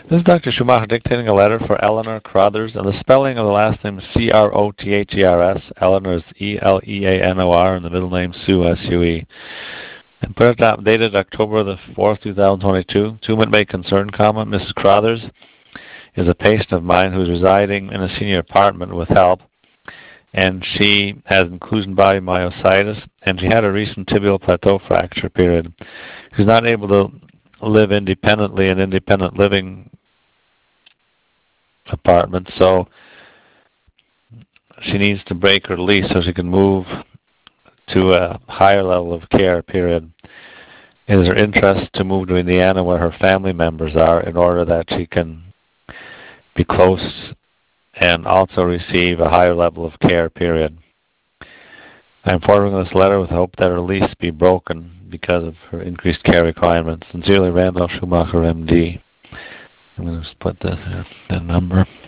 This is Dr. Schumacher dictating a letter for Eleanor Crothers, and the spelling of the last name is Crothers. Eleanor is Eleanor, and the middle name Sue, Sue. And put it down, dated October the 4th, 2022. To whom it may concern, Mrs. Crothers is a patient of mine who is residing in a senior apartment with help, and she has inclusion body myositis, and she had a recent tibial plateau fracture period. She's not able to live independently in independent living apartment, so she needs to break her lease so she can move to a higher level of care, period. It is her interest to move to Indiana where her family members are in order that she can be close and also receive a higher level of care, period. I am forwarding this letter with hope that her lease be broken because of her increased care requirements. Sincerely, Randolph Schumacher, MD. I'm going to just put the number.